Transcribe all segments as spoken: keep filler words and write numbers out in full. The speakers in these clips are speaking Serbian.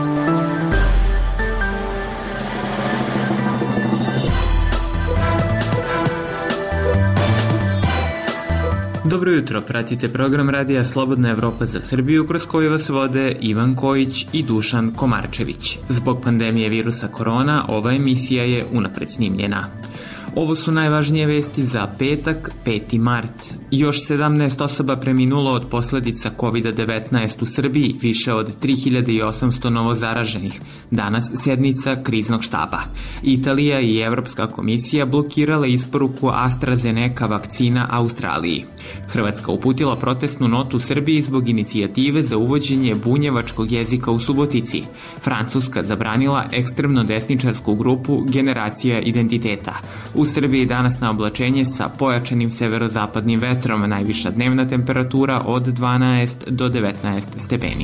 Dobro jutro, pratite program radija Slobodna Evropa za Srbiju kroz koju vas vode Ivan Kojić i Dušan Komarčević. Zbog pandemije virusa korona, ova emisija je unapred snimljena. Ovo su najvažnije vesti za petak, peti mart. Još sedamnaest osoba preminulo od posledica kovid devetnaest u Srbiji, više od tri hiljade osamsto novozaraženih. Danas sednica kriznog štaba. Italija i Evropska komisija blokirale isporuku AstraZeneca vakcina Australiji. Hrvatska uputila protestnu notu Srbiji zbog inicijative za uvođenje bunjevačkog jezika u Subotici. Francuska zabranila ekstremno desničarsku grupu Generacija identiteta. U Srbiji danas na oblačenje sa pojačanim severozapadnim vetrom, najviša dnevna temperatura od dvanaest do devetnaest stepeni.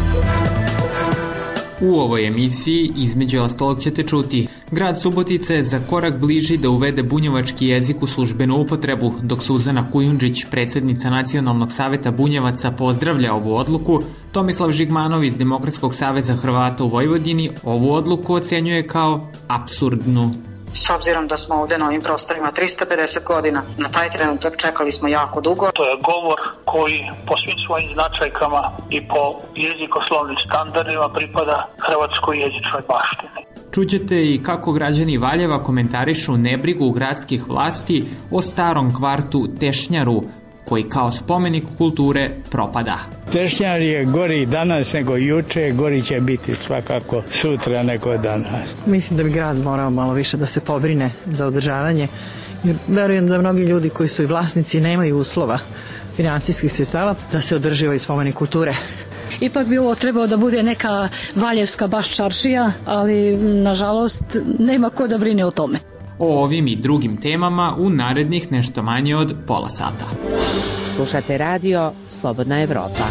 U ovoj emisiji između ostalog ćete čuti: grad Subotica je za korak bliži da uvede bunjevački jezik u službenu upotrebu, dok Suzana Kujundžić, predsjednica Nacionalnog saveta bunjevaca, pozdravlja ovu odluku. Tomislav Žigmanov iz Demokratskog saveza Hrvata u Vojvodini ovu odluku ocenjuje kao apsurdnu. S obzirom da smo ovde na ovim prostorima trista pedeset godina, na taj trenutak čekali smo jako dugo. To je govor koji po svim svojim značajkama i po jezikoslovnim standardima pripada hrvatskoj jezičnoj baštini. Čućete i kako građani Valjeva komentarišu nebrigu gradskih vlasti o starom kvartu Tešnjaru, koji kao spomenik kulture propada. Tešnjar je gori danas nego juče, gori će biti svakako sutra nego danas. Mislim da bi grad morao malo više da se pobrine za održavanje, jer verujem da mnogi ljudi koji su i vlasnici nemaju uslova finansijskih sredstava da se održi ovaj spomenik kulture. Ipak bi ovo trebao da bude neka valjevska baš čaršija, ali nažalost nema ko da brine o tome. O ovim i drugim temama u narednih nešto manje od pola sata. Slušate radio Slobodna Evropa.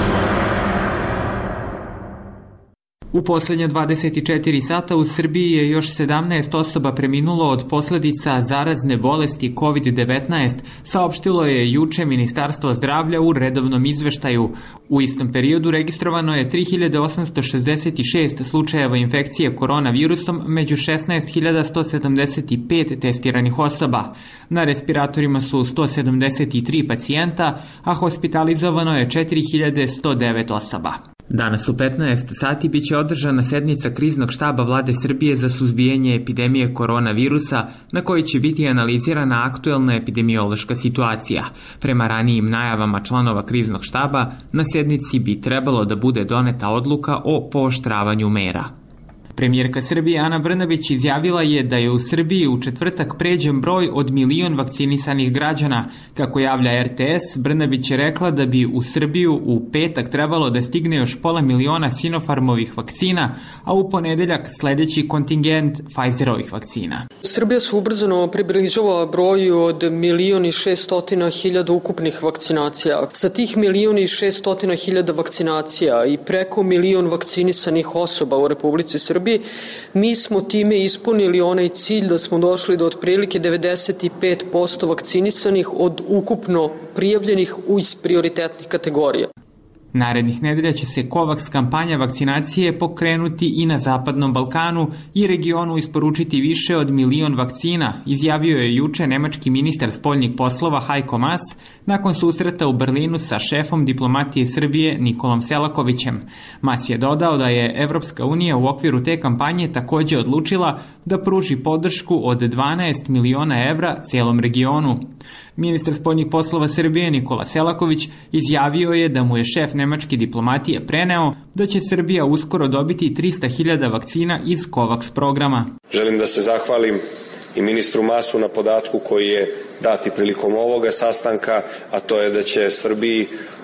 U posljednje dvadeset četiri sata u Srbiji je još sedamnaest osoba preminulo od posledica zarazne bolesti kovid devetnaest, saopštilo je juče Ministarstvo zdravlja u redovnom izveštaju. U istom periodu registrovano je tri hiljade osamsto šezdeset šest slučajeva infekcije koronavirusom među šesnaest hiljada sto sedamdeset pet testiranih osoba. Na respiratorima su sto sedamdeset tri pacijenta, a hospitalizovano je četiri hiljade sto devet osoba. Danas u petnaest sati biće održana sednica kriznog štaba Vlade Srbije za suzbijanje epidemije koronavirusa, na kojoj će biti analizirana aktuelna epidemiološka situacija. Prema ranijim najavama članova kriznog štaba, na sednici bi trebalo da bude doneta odluka o pooštravanju mera. Premijerka Srbije Ana Brnabić izjavila je da je u Srbiji u četvrtak pređen broj od milion vakcinisanih građana. Kako javlja er te es, Brnabić je rekla da bi u Srbiju u petak trebalo da stigne još pola miliona Sinopharmovih vakcina, a u ponedeljak sledeći kontingent Pfizerovih vakcina. Srbija se ubrzano približava broju od milion i šeststotina hiljada ukupnih vakcinacija. Sa tih milion i šeststotina hiljada vakcinacija i preko milion vakcinisanih osoba u Republici Srbiji, mi smo time ispunili onaj cilj da smo došli do otprilike devedeset pet posto vakcinisanih od ukupno prijavljenih iz prioritetnih kategorija. Narednih nedelja će se COVAX kampanja vakcinacije pokrenuti i na Zapadnom Balkanu i regionu isporučiti više od milion vakcina, izjavio je juče nemački ministar spoljnih poslova Heiko Maas nakon susreta u Berlinu sa šefom diplomatije Srbije Nikolom Selakovićem. Maas je dodao da je Evropska unija u okviru te kampanje takođe odlučila da pruži podršku od dvanaest miliona evra celom regionu. Ministar spoljnih poslova Srbije Nikola Selaković izjavio je da mu je šef nemačke diplomatije preneo da će Srbija uskoro dobiti trista hiljada vakcina iz COVAX programa. Želim da se zahvalim i ministru Masu na podatku koji je dati prilikom ovoga sastanka, a to je da će Srbiji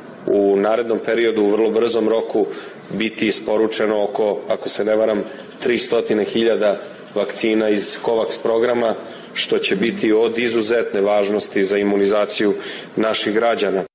u narednom periodu u vrlo brzom roku biti isporučeno oko, ako se ne varam, tristo hiljada vakcina iz COVAX programa, što će biti od izuzetne važnosti za imunizaciju naših građana.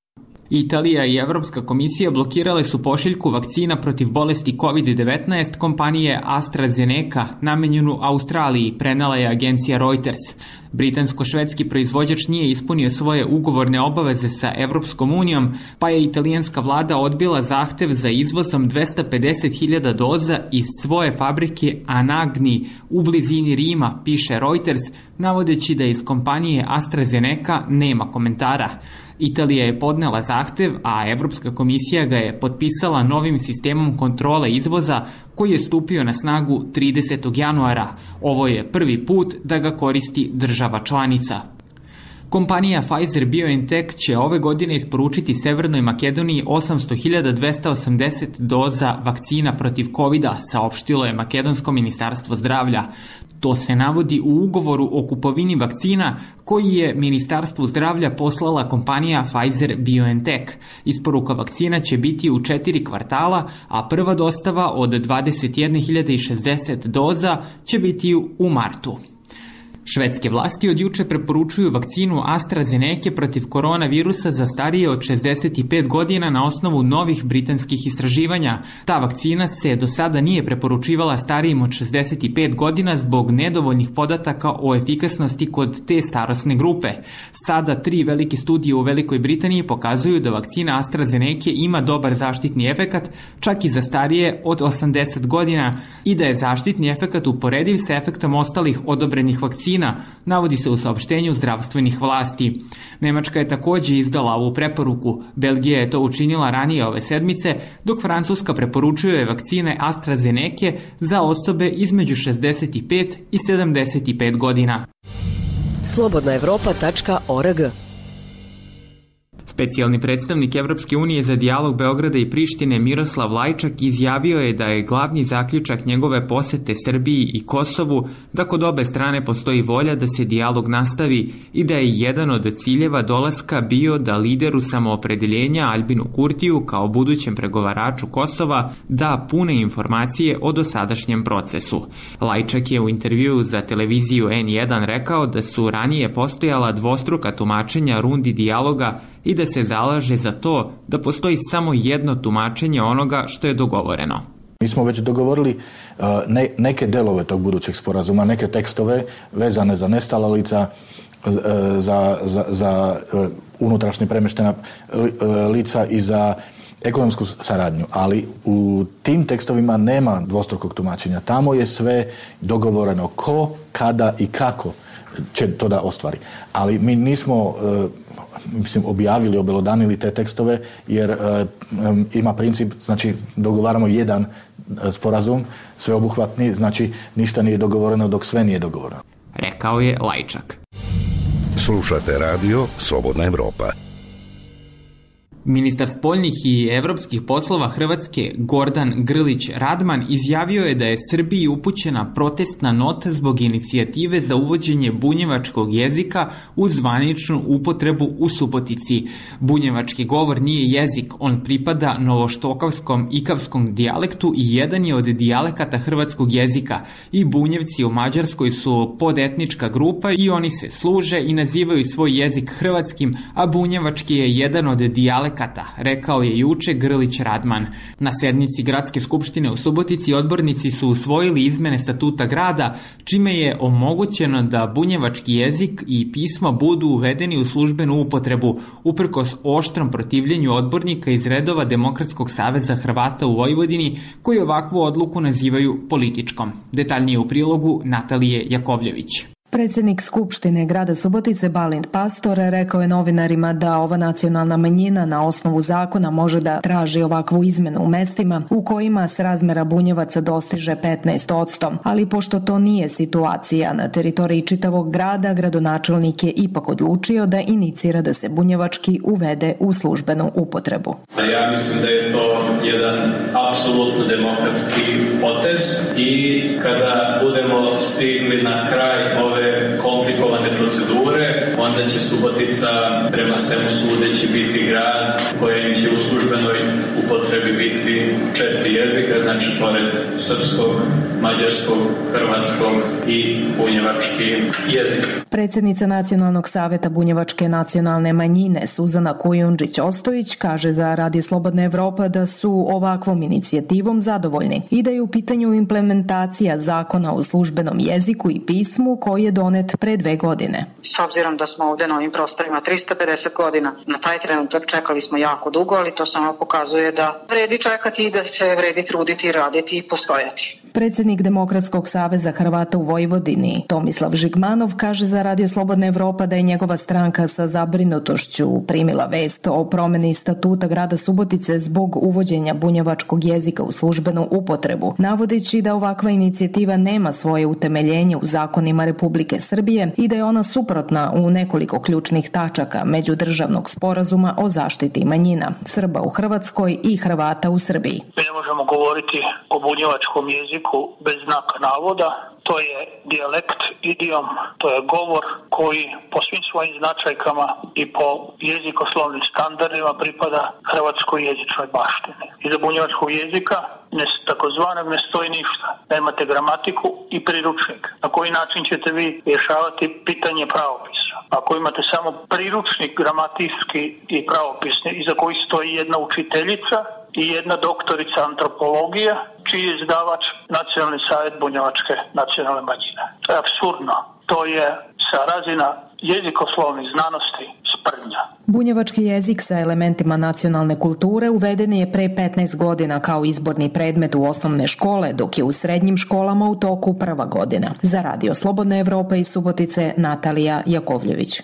Italija i Evropska komisija blokirale su pošiljku vakcina protiv bolesti kovid devetnaest kompanije AstraZeneca namenjenu Australiji, prenela je agencija Reuters. Britansko-švedski proizvođač nije ispunio svoje ugovorne obaveze sa Evropskom unijom, pa je italijanska vlada odbila zahtev za izvozom dvesta pedeset hiljada doza iz svoje fabrike Anagni u blizini Rima, piše Reuters, navodeći da iz kompanije AstraZeneca nema komentara. Italija je podnela zahtev, a Evropska komisija ga je potpisala novim sistemom kontrole izvoza koji je stupio na snagu tridesetog januara. Ovo je prvi put da ga koristi država članica. Kompanija Pfizer-BioNTech će ove godine isporučiti Severnoj Makedoniji osamsto hiljada dvesta osamdeset doza vakcina protiv kovida, saopštilo je Makedonsko ministarstvo zdravlja. To se navodi u ugovoru o kupovini vakcina koji je Ministarstvu zdravlja poslala kompanija Pfizer-BioNTech. Isporuka vakcina će biti u četiri kvartala, a prva dostava od dvadeset jedne hiljade šezdeset doza će biti u martu. Švedske vlasti od juče preporučuju vakcinu AstraZeneca protiv koronavirusa za starije od šezdeset pet godina na osnovu novih britanskih istraživanja. Ta vakcina se do sada nije preporučivala starijim od šezdeset pet godina zbog nedovoljnih podataka o efikasnosti kod te starosne grupe. Sada tri velike studije u Velikoj Britaniji pokazuju da vakcina AstraZeneca ima dobar zaštitni efekat, čak i za starije od osamdeset godina, i da je zaštitni efekat uporediv sa efektom ostalih odobrenih vakcina, navodi se u saopštenju zdravstvenih vlasti. Nemačka je također izdala ovu preporuku. Belgija je to učinila ranije ove sedmice, dok Francuska preporučuje vakcine AstraZeneca za osobe između šezdeset pet i sedamdeset pet godina. slobodna evropa tačka org. Specijalni predstavnik Evropske unije za dijalog Beograda i Prištine Miroslav Lajčak izjavio je da je glavni zaključak njegove posete Srbiji i Kosovu da kod obe strane postoji volja da se dijalog nastavi i da je jedan od ciljeva dolaska bio da lideru samoopredeljenja Albinu Kurtiju kao budućem pregovaraču Kosova da pune informacije o dosadašnjem procesu. Lajčak je u intervjuu za televiziju en jedan rekao da su ranije postojala dvostruka tumačenja rundi dijaloga i da se zalaže za to da postoji samo jedno tumačenje onoga što je dogovoreno. Mi smo već dogovorili uh, ne, neke delove tog budućeg sporazuma, neke tekstove vezane za nestala lica, uh, za, za, za uh, unutrašnje premeštena uh, lica i za ekonomsku saradnju, ali u tim tekstovima nema dvostrukog tumačenja. Tamo je sve dogovoreno ko, kada i kako će to da ostvari. Ali mi nismo uh, mislim, objavili, obelodanili te tekstove jer um, ima princip, znači dogovaramo jedan sporazum, sveobuhvatni, znači ništa nije dogovoreno dok sve nije dogovoreno. Rekao je Lajčak. Slušate radio Slobodna Evropa. Ministar spoljnih i evropskih poslova Hrvatske Gordan Grlić Radman izjavio je da je Srbiji upućena protestna nota zbog inicijative za uvođenje bunjevačkog jezika u zvaničnu upotrebu u Subotici. Bunjevački govor nije jezik, on pripada novoštokavskom ikavskom dijalektu i jedan je od dijalekata hrvatskog jezika. I Bunjevci u Mađarskoj su podetnička grupa i oni se služe i nazivaju svoj jezik hrvatskim, a bunjevački je jedan od dijalekata, rekao je juče Grlić Radman. Na sednici Gradske skupštine u Subotici odbornici su usvojili izmene statuta grada, čime je omogućeno da bunjevački jezik i pismo budu uvedeni u službenu upotrebu, uprkos oštrom protivljenju odbornika iz redova Demokratskog saveza Hrvata u Vojvodini, koji ovakvu odluku nazivaju političkom. Detaljnije u prilogu Natalije Jakovljević. Predsjednik Skupštine grada Subotice Balint Pastor rekao je novinarima da ova nacionalna manjina na osnovu zakona može da traži ovakvu izmenu u mestima u kojima srazmera Bunjevaca dostiže petnaest posto, ali pošto to nije situacija na teritoriji čitavog grada, gradonačelnik je ipak odlučio da inicira da se bunjevački uvede u službenu upotrebu. Ja mislim da je to jedan apsolutno demokratski potez i kada budemo stigli na kraj ove komplikovane procedure, onda će Subotica prema svemu sudeći biti grad kojem će u službenoj upotrebi biti četiri jezika, znači pored srpskog, mađarskog, hrvatskog i bunjevački jezik. Predsjednica Nacionalnog saveta bunjevačke nacionalne manjine Suzana Kujundžić-Ostojić kaže za Radio Slobodna Evropa da su ovakvom inicijativom zadovoljni i da je u pitanju implementacija zakona o službenom jeziku i pismu koji je donet pre dve godine. S obzirom da smo ovde na ovim prostorima trista pedeset godina, na taj trenutak čekali smo jako dugo, ali to samo pokazuje da vredi čekati i da se vredi truditi, raditi i postojati. Predsjednik Demokratskog saveza Hrvata u Vojvodini Tomislav Žigmanov kaže za Radio Slobodna Evropa da je njegova stranka sa zabrinutošću primila vest o promeni statuta grada Subotice zbog uvođenja bunjevačkog jezika u službenu upotrebu, navodeći da ovakva inicijativa nema svoje utemeljenje u zakonima Republike Srbije i da je ona suprotna u nekoliko ključnih tačaka međudržavnog sporazuma o zaštiti manjina Srba u Hrvatskoj i Hrvata u Srbiji. Mi ne možemo govoriti o bunjevačkom jeziku bez znaka navoda. To je dijalekt, idiom, to je govor koji po svim svojim značajkama i po jezikoslovnim standardima pripada hrvatskoj jezičnoj baštini. Iza bunjevačkog jezika ne, takozvanog ne stoji ništa. Nemate gramatiku i priručnik. Na koji način ćete vi rješavati pitanje pravopisa? Ako imate samo priručnik gramatijski i pravopisni, iza koji stoji jedna učiteljica i jedna doktorica antropologije, čiji je izdavač Nacionalni savjet bunjevačke nacionalne manjine. To je apsurdno. To je sa razina jezikoslovnih znanosti sprdnja. Bunjevački jezik sa elementima nacionalne kulture uveden je pre petnaest godina kao izborni predmet u osnovne škole, dok je u srednjim školama u toku prva godina. Za Radio Slobodna Evropa iz Subotice, Natalija Jakovljević.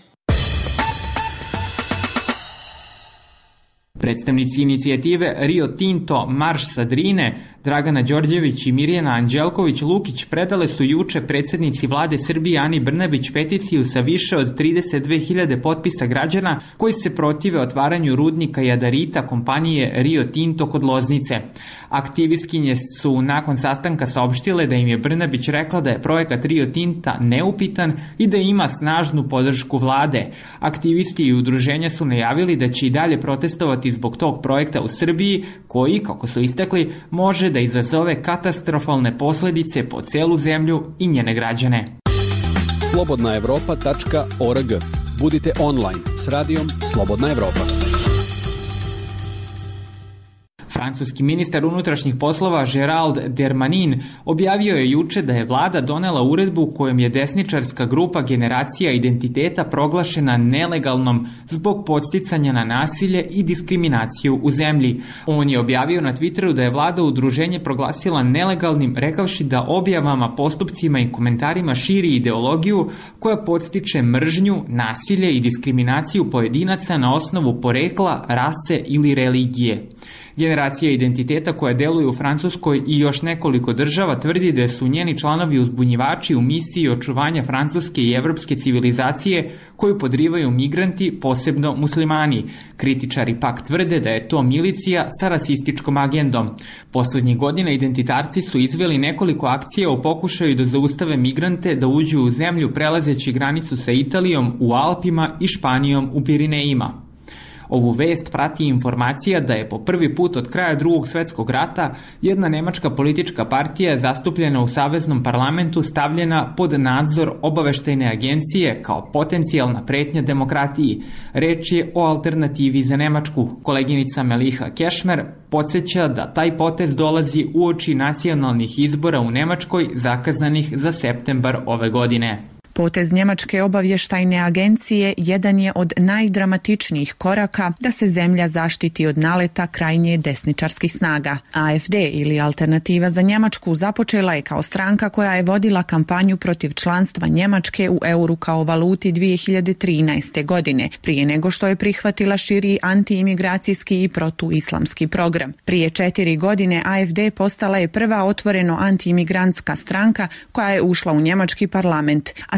Predstavnici inicijative Rio Tinto Marš sa Drine, Dragana Đorđević i Mirjana Anđelković-Lukić predale su juče predsjednici vlade Srbije Ani Brnabić peticiju sa više od trideset dve hiljade potpisa građana koji se protive otvaranju rudnika jadarita kompanije Rio Tinto kod Loznice. Aktivistkinje su nakon sastanka saopštile da im je Brnabić rekla da je projekat Rio Tinta neupitan i da ima snažnu podršku vlade. Aktivisti i udruženja su najavili da će i dalje protestovati zbog tog projekta u Srbiji, koji, kako su istakli, može da izazove katastrofalne posledice po celu zemlju i njene građane. slobodna evropa tačka org. Budite online s radijom Slobodna Evropa. Francuski ministar unutrašnjih poslova Gerald Darmanin objavio je juče da je vlada donela uredbu kojom je desničarska grupa Generacija identiteta proglašena nelegalnom zbog podsticanja na nasilje i diskriminaciju u zemlji. On je objavio na Twitteru da je vlada udruženje proglasila nelegalnim, rekavši da objavama, postupcima i komentarima širi ideologiju koja podstiče mržnju, nasilje i diskriminaciju pojedinaca na osnovu porekla, rase ili religije. Generacija identiteta koja deluje u Francuskoj i još nekoliko država tvrdi da su njeni članovi uzbunjivači u misiji očuvanja francuske i evropske civilizacije koju podrivaju migranti, posebno muslimani. Kritičari pak tvrde da je to milicija sa rasističkom agendom. Poslednjih godina identitarci su izveli nekoliko akcija u pokušaju da zaustave migrante da uđu u zemlju prelazeći granicu sa Italijom u Alpima i Španijom u Pirinejima. Ovu vest prati informacija da je po prvi put od kraja Drugog svetskog rata jedna nemačka politička partija zastupljena u Saveznom parlamentu stavljena pod nadzor obaveštajne agencije kao potencijalna pretnja demokratiji. Reč je o alternativi za Nemačku. Koleginica Meliha Kešmer podsjeća da taj potez dolazi uoči nacionalnih izbora u Nemačkoj zakazanih za septembar ove godine. Potez Njemačke obavještajne agencije jedan je od najdramatičnijih koraka da se zemlja zaštiti od naleta krajnje desničarskih snaga. A F D ili Alternativa za Njemačku započela je kao stranka koja je vodila kampanju protiv članstva Njemačke u euru kao valuti dvije hiljade trinaeste. godine, prije nego što je prihvatila širi antiimigracijski i protuislamski program. Prije četiri godine A F D postala je prva otvoreno antiimigrantska stranka koja je ušla u njemački parlament, a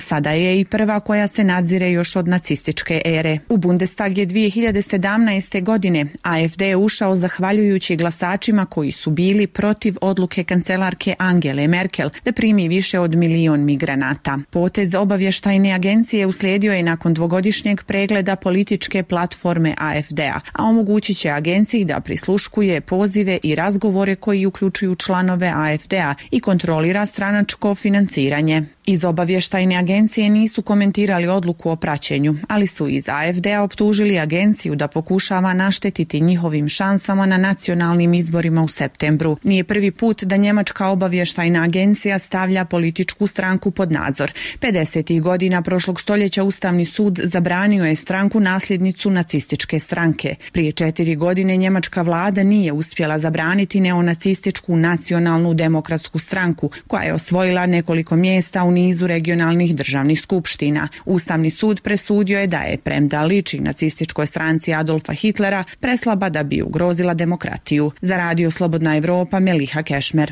Sada je i prva koja se nadzire još od nacističke ere. U Bundestag je dvije hiljade sedamnaeste. godine A F D ušao zahvaljujući glasačima koji su bili protiv odluke kancelarke Angele Merkel da primi više od milion migranata. Potez obavještajne agencije uslijedio je nakon dvogodišnjeg pregleda političke platforme A F D-a, a omogućit će agenciji da prisluškuje pozive i razgovore koji uključuju članove A F D-a i kontrolira stranačko financiranje. Iz obavještajne agencije nisu komentirali odluku o praćenju, ali su iz A F D-a optužili agenciju da pokušava naštetiti njihovim šansama na nacionalnim izborima u septembru. Nije prvi put da njemačka obavještajna agencija stavlja političku stranku pod nadzor. pedesetih godina prošlog stoljeća Ustavni sud zabranio je stranku nasljednicu nacističke stranke. Prije četiri godine njemačka vlada nije uspjela zabraniti neonacističku nacionalnu demokratsku stranku, koja je osvojila nekoliko mjesta u nizu regionalnih državnih skupština. Ustavni sud presudio je da je, premda liči nacističkoj stranci Adolfa Hitlera, preslaba da bi ugrozila demokratiju. Za Radio Slobodna Evropa, Meliha Kešmer.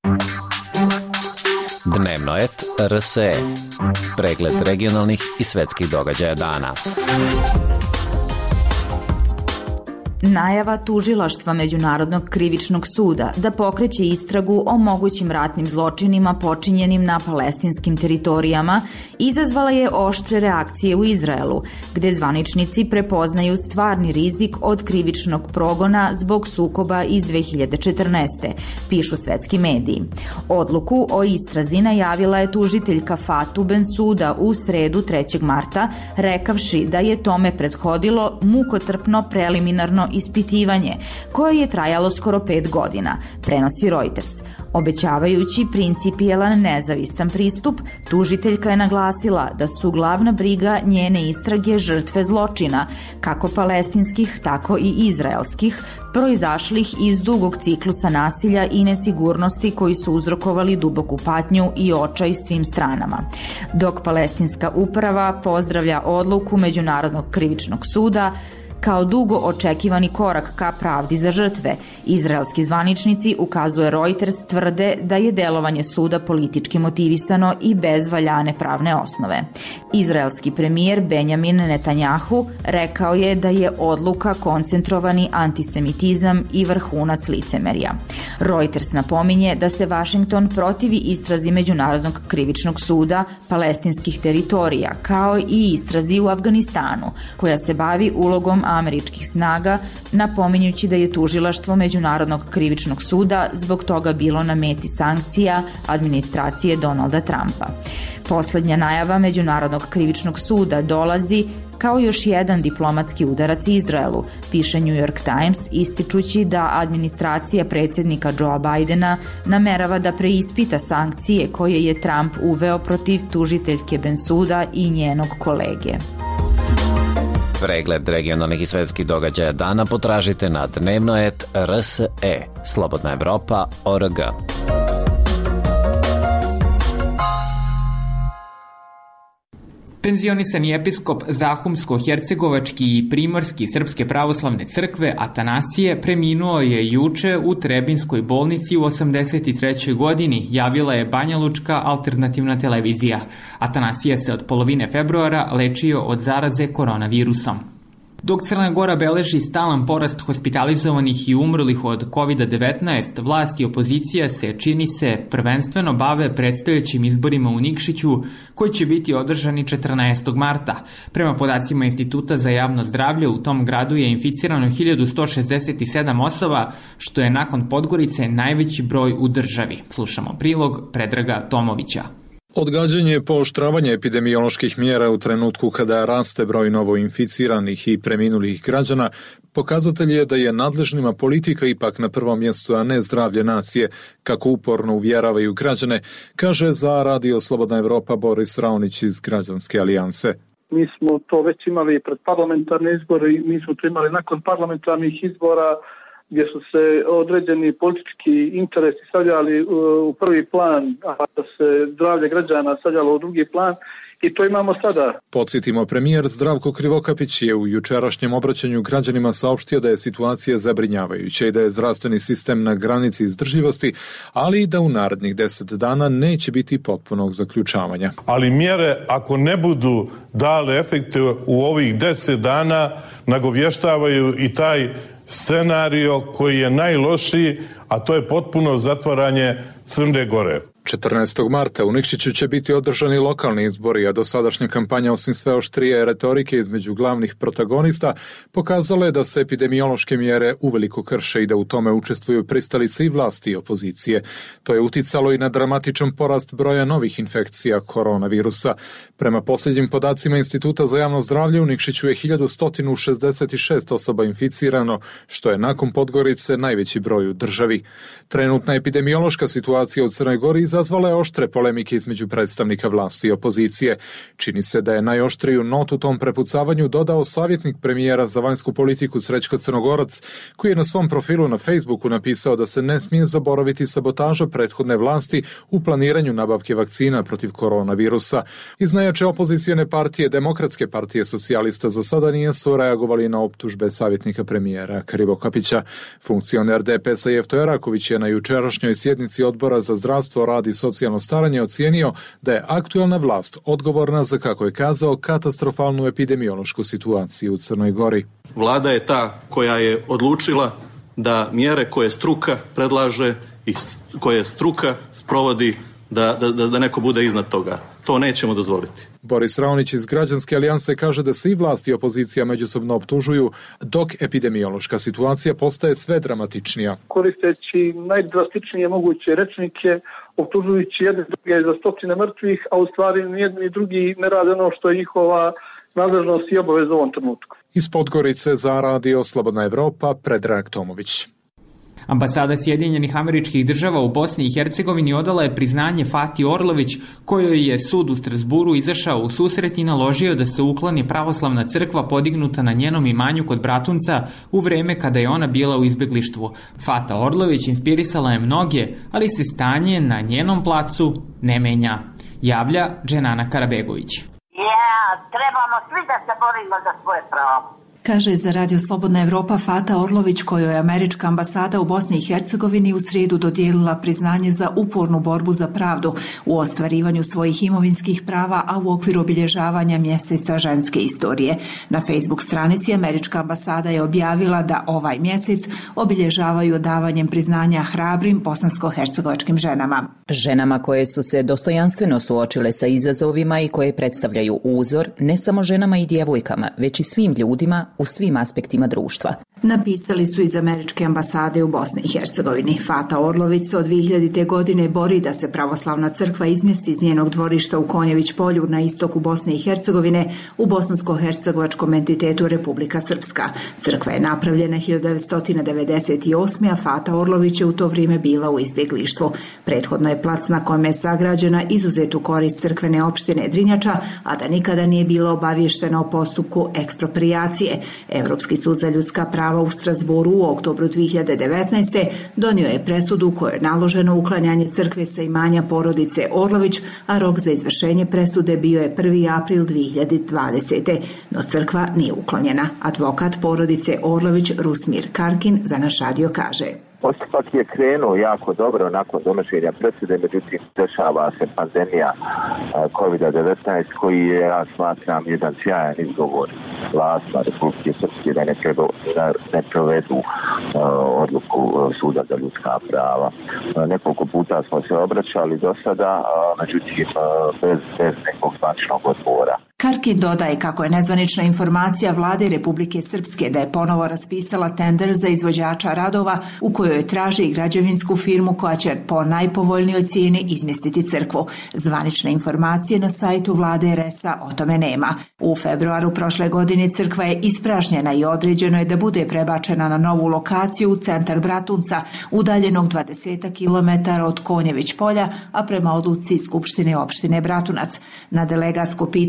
Dnevno et R S E. Pregled regionalnih i svetskih događaja dana. Najava tužilaštva Međunarodnog krivičnog suda da pokreće istragu o mogućim ratnim zločinima počinjenim na palestinskim teritorijama izazvala je oštre reakcije u Izraelu, gde zvaničnici prepoznaju stvarni rizik od krivičnog progona zbog sukoba iz dve hiljade četrnaeste. pišu svetski mediji. Odluku o istrazi najavila je tužiteljka Fatou Bensouda u sredu trećeg marta, rekavši da je tome prethodilo mukotrpno preliminarno ispitivanje, koje je trajalo skoro pet godina, prenosi Reuters. Obećavajući principijelan nezavistan pristup, tužiteljka je naglasila da su glavna briga njene istrage žrtve zločina, kako palestinskih, tako i izraelskih, proizašlih iz dugog ciklusa nasilja i nesigurnosti koji su uzrokovali duboku patnju i očaj svim stranama. Dok palestinska uprava pozdravlja odluku Međunarodnog krivičnog suda kao dugo očekivani korak ka pravdi za žrtve, izraelski zvaničnici, ukazuje Reuters, tvrde da je delovanje suda politički motivisano i bez valjane pravne osnove. Izraelski premijer Benjamin Netanjahu rekao je da je odluka koncentrovani antisemitizam i vrhunac licemerja. Reuters napominje da se Vašington protivi istrazi Međunarodnog krivičnog suda palestinskih teritorija, kao i istrazi u Afganistanu, koja se bavi ulogom američkih snaga, napominjući da je tužilaštvo Međunarodnog krivičnog suda zbog toga bilo na meti sankcija administracije Donalda Trumpa. Poslednja najava Međunarodnog krivičnog suda dolazi kao još jedan diplomatski udarac Izraelu, piše New York Times, ističući da administracija predsjednika Joea Bidena namerava da preispita sankcije koje je Trump uveo protiv tužiteljke Bensouda i njenog kolege. Pregled regionalnih i svetskih događaja dana potražite na dnevno et R S E, Slobodna Evropa, O R G. Penzionisani episkop Zahumsko-hercegovački i primorski Srpske pravoslavne crkve Atanasije preminuo je juče u Trebinskoj bolnici u osamdeset trećoj godini, javila je Banjalučka alternativna televizija. Atanasije se od polovine februara lečio od zaraze koronavirusom. Dok Crna Gora beleži stalan porast hospitalizovanih i umrlih od kovid devetnaest, vlast i opozicija se, čini se, prvenstveno bave predstojećim izborima u Nikšiću, koji će biti održani četrnaestog marta. Prema podacima Instituta za javno zdravlje, u tom gradu je inficirano hiljadu sto šezdeset sedam osoba, što je nakon Podgorice najveći broj u državi. Slušamo prilog Predraga Tomovića. Odgađanje pooštravanja epidemioloških mjera u trenutku kada raste broj novoinficiranih i preminulih građana pokazatelj je da je nadležnima politika ipak na prvom mjestu, a ne zdravlje nacije, kako uporno uvjeravaju građane, kaže za Radio Slobodna Evropa Boris Raonić iz Građanske alijanse. Mi smo to već imali pred parlamentarne izbore i mi smo to imali nakon parlamentarnih izbora, gdje su se određeni politički interesi stavljali u prvi plan, a da se zdravlje građana stavljalo u drugi plan. i to imamo sada. Podsjetimo, premijer Zdravko Krivokapić je u jučerašnjem obraćanju građanima saopštio da je situacija zabrinjavajuća i da je zdravstveni sistem na granici izdržljivosti, ali i da u narednih deset dana neće biti potpunog zaključavanja. Ali mjere, ako ne budu dale efekte u ovih deset dana, nagovještavaju i taj scenario koji je najlošiji, a to je potpuno zatvaranje Crne Gore. četrnaestog marta u Nikšiću će biti održani lokalni izbori, a dosadašnja kampanja, osim sve oštrije retorike između glavnih protagonista, pokazala je da se epidemiološke mjere uveliko krše i da u tome učestvuju pristalice i vlasti i opozicije. To je uticalo i na dramatičan porast broja novih infekcija koronavirusa. Prema posljednjim podacima Instituta za javno zdravlje, u Nikšiću je hiljadu sto šezdeset šest osoba inficirano, što je nakon Podgorice najveći broj u državi. Trenutna epidemiološka situacija u Crnoj Gori izazvala je oštre polemike između predstavnika vlasti i opozicije. Čini se da je najoštriju notu u tom prepucavanju dodao savjetnik premijera za vanjsku politiku Srećko Crnogorac, koji je na svom profilu na Facebooku napisao da se ne smije zaboraviti sabotaža prethodne vlasti u planiranju nabavke vakcina protiv koronavirusa. Iz najjače opozicijone partije, Demokratske partije socijalista, za sada nisu reagovali na optužbe savjetnika premijera Krivokapića. Funkcioner D P S-a Jefto Eraković je na jučerašnjoj sjednici Odbora za zdravstvo, rad i socijalno staranje ocijenio da je aktualna vlast odgovorna za, kako je kazao, katastrofalnu epidemiološku situaciju u Crnoj Gori. Vlada je ta koja je odlučila da mjere koje struka predlaže i koje struka sprovodi da, da, da neko bude iznad toga. To nećemo dozvoliti. Boris Raonić iz Građanske alijanse kaže da se i vlast i opozicija međusobno optužuju, dok epidemiološka situacija postaje sve dramatičnija. Koristeći najdrastičnije moguće rečnike, optužujući jedne druge za stotine mrtvih, a u stvari nijedni drugi ne rade ono što je njihova nadležnost i obaveza u ovom trenutku. Iz Podgorice za radio Slobodna Evropa, Predrag Tomović. Ambasada Sjedinjenih Američkih Država u Bosni i Hercegovini odala je priznanje Fati Orlović, kojoj je sud u Strasburu izašao u susret i naložio da se ukloni pravoslavna crkva podignuta na njenom imanju kod Bratunca u vreme kada je ona bila u izbeglištvu. Fata Orlović inspirisala je mnoge, ali se stanje na njenom placu ne menja, javlja Dženana Karabegović. Ja, trebamo svi da se borimo za svoje pravo. Kaže za Radio Slobodna Evropa Fata Orlović, kojoj je američka ambasada u Bosni i Hercegovini u srijedu dodijelila priznanje za upornu borbu za pravdu u ostvarivanju svojih imovinskih prava, a u okviru obilježavanja mjeseca ženske istorije. Na Facebook stranici američka ambasada je objavila da ovaj mjesec obilježavaju davanjem priznanja hrabrim bosansko-hercegovačkim ženama. Ženama koje su se dostojanstveno suočile sa izazovima i koje predstavljaju uzor ne samo ženama i djevojkama, već i svim ljudima u svim aspektima društva. Napisali su iz američke ambasade u Bosni i Hercegovini. Fata Orlović se od dvije hiljadite. godine bori da se pravoslavna crkva izmjesti iz njenog dvorišta u Konjević polju na istoku Bosne i Hercegovine u bosansko-hercegovačkom entitetu Republika Srpska. Crkva je napravljena hiljadu devetsto devedeset osme. a Fata Orlović je u to vrijeme bila u izbjeglištvu. Prethodno je plac na kome je sagrađena izuzet u korist crkvene opštine Drinjača, a da nikada nije bila obavještena o postupku eksproprijacije. Evropski sud za ljudska prava u Strasburu u oktobru dvije hiljade devetnaeste. donio je presudu kojoj je naloženo uklanjanje crkve sa imanja porodice Orlović, a rok za izvršenje presude bio je prvi april dvije hiljade dvadesete. No crkva nije uklonjena. Advokat porodice Orlović Rusmir Karkin za naš radio kaže: Postupak je krenuo jako dobro nakon donošenja presude, međutim dešava se pandemija kovid devetnaest koji je, ja smatram, jedan sjajan izgovor vlastima Republike Srpske da ne, treba, da ne provedu uh, odluku Suda za ljudska prava. Uh, nekoliko puta smo se obraćali do sada, uh, međutim uh, bez, bez nekog zvančnog odgovora. Karkin dodaje kako je nezvanična informacija vlade Republike Srpske da je ponovo raspisala tender za izvođača radova u kojoj traži građevinsku firmu koja će po najpovoljnijoj cijeni izmjestiti crkvu. Zvanične informacije na sajtu vlade er es a o tome nema. U februaru prošle godine crkva je ispražnjena i određeno je da bude prebačena na novu lokaciju u centar Bratunca, udaljenog dvadeset kilometara od Konjević polja, a prema odluci Skupštine opštine Bratunac. Na delegatsko pitanje u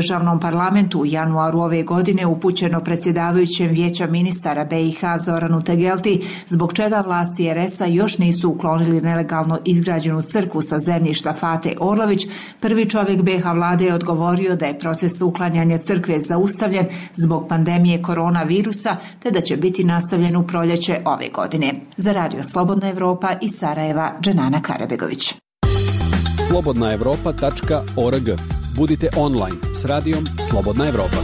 državnom parlamentu u januaru ove godine upućeno predsjedavajućem Vijeća ministara B i H Zoranu Tegelti, zbog čega vlasti er es a još nisu uklonili nelegalno izgrađenu crkvu sa zemljišta Fate Orlović, prvi čovjek B iH vlade je odgovorio da je proces uklanjanja crkve zaustavljen zbog pandemije koronavirusa, te da će biti nastavljen u proljeće ove godine. Za Radio Slobodna Evropa iz Sarajeva, Dženana Karabegović. slobodna evropa tačka org. Budite online s radijom Slobodna Evropa.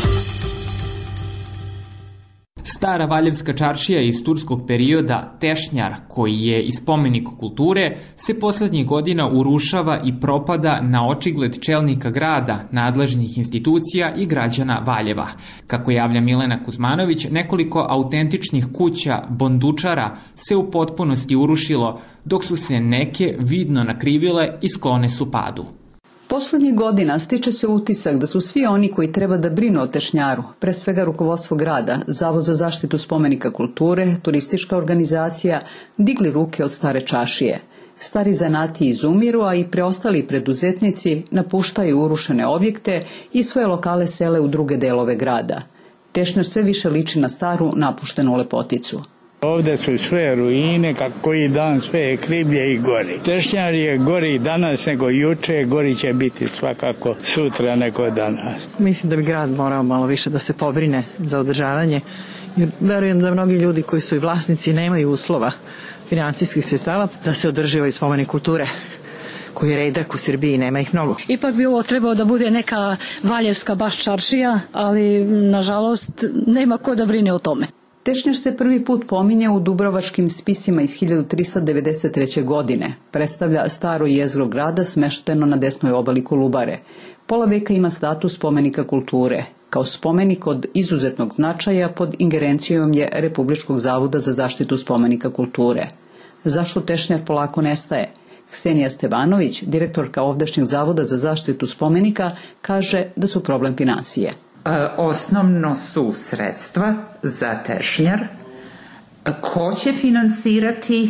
Stara Valjevska čaršija iz turskog perioda, Tešnjar, koji je i spomenik kulture, se poslednjih godina urušava i propada na očigled čelnika grada, nadležnih institucija i građana Valjeva. Kako javlja Milena Kuzmanović, nekoliko autentičnih kuća bondučara se u potpunosti urušilo, dok su se neke vidno nakrivile i sklone su padu. Poslednjih godina stiče se utisak da su svi oni koji treba da brinu o Tešnjaru, pre svega rukovodstvo grada, Zavod za zaštitu spomenika kulture, turistička organizacija, digli ruke od stare čašije. Stari zanati izumiru, a i preostali preduzetnici napuštaju urušene objekte i svoje lokale sele u druge delove grada. Tešnjar sve više liči na staru napuštenu lepoticu. Ovde su sve ruine, kako koji dan sve je kriblje i gori. Tešnjar je gori danas nego juče, gori će biti svakako sutra nego danas. Mislim da bi grad morao malo više da se pobrine za održavanje, jer verujem da mnogi ljudi koji su i vlasnici nemaju uslova finansijskih sredstava da se održi ovaj spomenik kulture koji je redak u Srbiji, nema ih mnogo. Ipak bi ovo trebao da bude neka valjevska baš čaršija, ali nažalost nema ko da brine o tome. Tešnjar se prvi put pominje u Dubrovačkim spisima iz hiljadu trista devedeset treće. godine. Predstavlja staro jezgro grada smešteno na desnoj obali Kolubare. Pola veka ima status spomenika kulture. Kao spomenik od izuzetnog značaja pod ingerencijom je Republičkog zavoda za zaštitu spomenika kulture. Zašto Tešnjar polako nestaje? Ksenija Stevanović, direktorka ovdašnjeg Zavoda za zaštitu spomenika, kaže da su problem finansije. Osnovno su sredstva za Tešnjar, ko će finansirati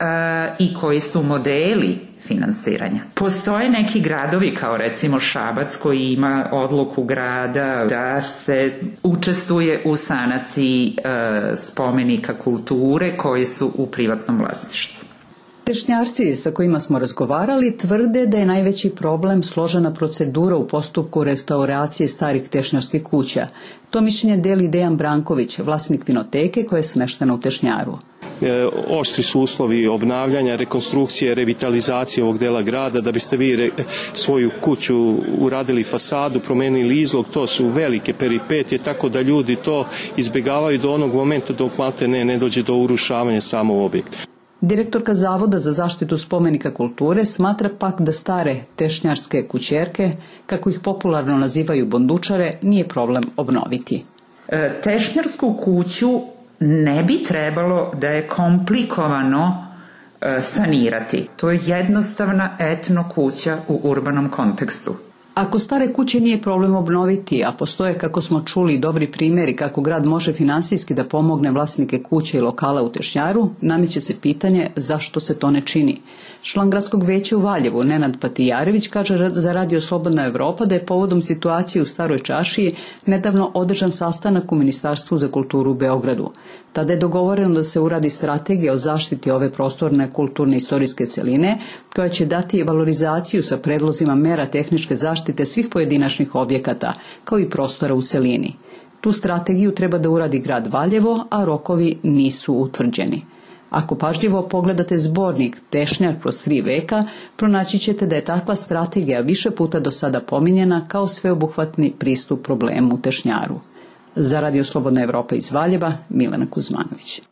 i koji su modeli finansiranja. Postoje neki gradovi kao recimo Šabac koji ima odluku grada da se učestvuje u sanaciji spomenika kulture koji su u privatnom vlasništvu. Tešnjarci sa kojima smo razgovarali tvrde da je najveći problem složena procedura u postupku restauracije starih tešnjarskih kuća. To mišljenje deli Dejan Branković, vlasnik vinoteke koja je smeštena u Tešnjaru. E, oštri su uslovi obnavljanja, rekonstrukcije, revitalizacije ovog dela grada. Da biste vi re, svoju kuću uradili fasadu, promenili izlog, to su velike peripetije, tako da ljudi to izbjegavaju do onog momenta dok malte ne, ne dođe do urušavanja samog objekta. Direktorka Zavoda za zaštitu spomenika kulture smatra pak da stare tešnjarske kućerke, kako ih popularno nazivaju bondučare, nije problem obnoviti. E, tešnjarsku kuću ne bi trebalo da je komplikovano e, sanirati. To je jednostavna etno kuća u urbanom kontekstu. Ako stare kuće nije problem obnoviti, a postoje, kako smo čuli, dobri primjeri kako grad može finansijski da pomogne vlasnike kuće i lokala u Tešnjaru, nameće se pitanje zašto se to ne čini. Član gradskog veća u Valjevu, Nenad Patijarević, kaže za Radio Slobodna Evropa da je povodom situacije u Staroj čašiji nedavno održan sastanak u Ministarstvu za kulturu u Beogradu. Tada je dogovoreno da se uradi strategija o zaštiti ove prostorne kulturne istorijske celine, koja će dati valorizaciju sa predlozima mera tehničke zaštite svih pojedinačnih objekata, kao i prostora u celini. Tu strategiju treba da uradi grad Valjevo, a rokovi nisu utvrđeni. Ako pažljivo pogledate zbornik Tešnjar kroz tri veka, pronaći ćete da je takva strategija više puta do sada pominjena kao sveobuhvatni pristup problemu u Tešnjaru. Za Radio Slobodna Evropa iz Valjeva, Milena Kuzmanović.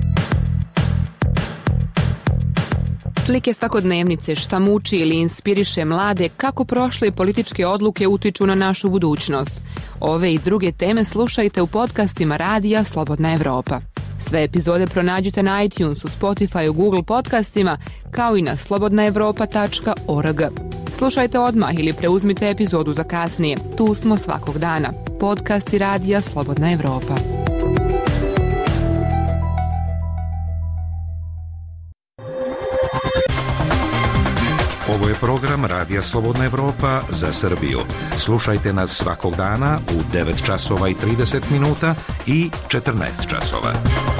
Slike svakodnevnice, šta muči ili inspiriše mlade, kako prošle političke odluke utiču na našu budućnost. Ove i druge teme slušajte u podcastima Radija Slobodna Evropa. Sve epizode pronađite na iTunesu, Spotify, Google podcastima, kao i na slobodna evropa tačka org. Slušajte odmah ili preuzmite epizodu za kasnije. Tu smo svakog dana. Podcasti Radija Slobodna Evropa. Ovo je program Radija Slobodna Evropa za Srbiju. Slušajte nas svakog dana u devet časova i trideset minuta i četrnaest časova.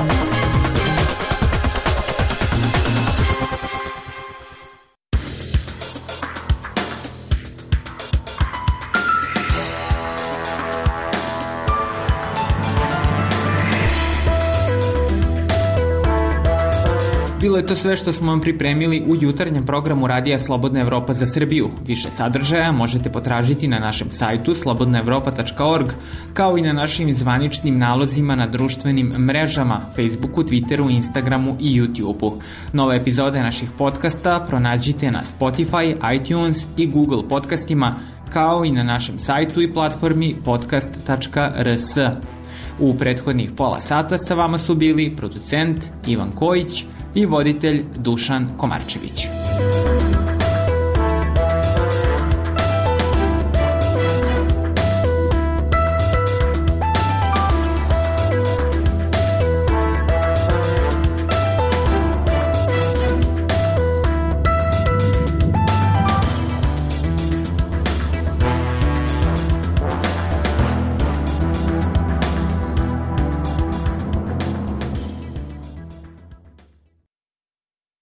Bilo je to sve što smo vam pripremili u jutarnjem programu Radija Slobodna Evropa za Srbiju. Više sadržaja možete potražiti na našem sajtu slobodna evropa tačka org, kao i na našim zvaničnim nalozima na društvenim mrežama, Facebooku, Twitteru, Instagramu i YouTubeu. Nove epizode naših podcasta pronađite na Spotify, iTunes i Google podcastima, kao i na našem sajtu i platformi podcast tačka r s. U prethodnih pola sata sa vama su bili producent Ivan Kojić i voditelj Dušan Komarčević.